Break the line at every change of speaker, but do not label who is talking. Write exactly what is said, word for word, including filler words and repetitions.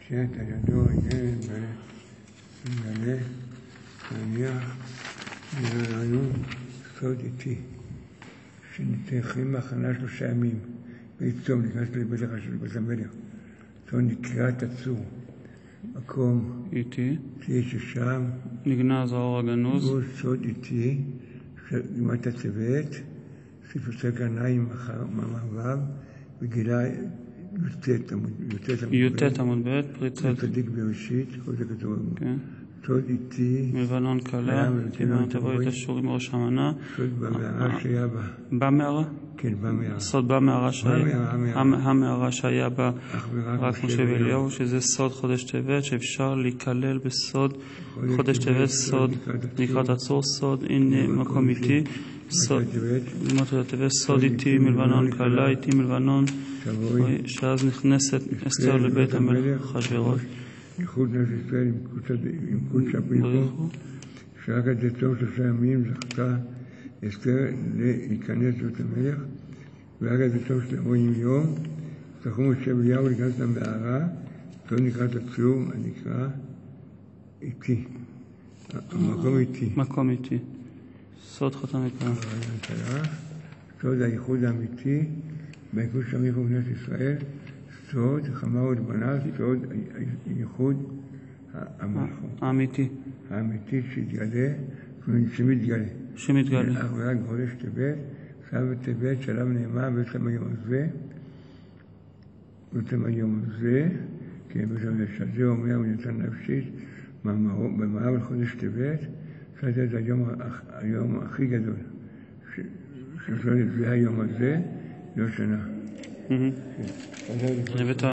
שאת על ידו ילד מלא, נניח לרעיון סוד איתי, שנתחיל מהכנה שלושה ימים, ויצום נכנס לבית החשוב לבית המלך. זו נקראת הצור, מקום
איתי,
איתי ששם
נגנז האור הגנוז,
הוא סוד איתי, גמרת הצוות, ספר ספר עיניים מאמר ו' וגילה
י"ט עמוד ב', פריצת
צדיק בראשית, כל זה כתוב. סוד איתי,
מלבנון קלה, תימן תבוא את אשור עם ראש המנה.
סוד במערה שהיה בה.
במערה?
כן, במערה.
סוד במערה שהיה, המערה שהיה בה רק משה ואליהו, שזה סוד חודש טבת, שאפשר להיכלל בסוד חודש טבת, סוד לקראת הצור, סוד הנה מקום איתי, סוד טבת, סוד איתי מלבנון קלה, איתי מלבנון, שאז נכנסת אסתר לבית המלך אחשוורוש.
ייחוד כנסת ישראל עם קודש הפלפו, שרק עד לתום שלושה ימים זכתה אסתר להיכנס לבית המלך, ורק עד לתום שלושים יום זכו משה ואליהו להיכנס למערה, זו נקראת הצור הנקרא איתי, המקום איתי.
מקום איתי. סוד חתם איתה.
סוד הייחוד האמיתי, ביקוש שמיך ובנת ישראל, סוד חמה ולבנה, סוד הייחוד המלכות.
האמיתי.
האמיתי שהתגלה, שמתגלה.
שמתגלה.
אך ורק חודש טבת, סבא טבת, שעליו נאמר, בעצם היום הזה, בעצם היום הזה, כי בעצם שזה אומר, ונתן נפשית, במערב לחודש טבת, זה היום הכי גדול. זה היום הזה, לא שנה.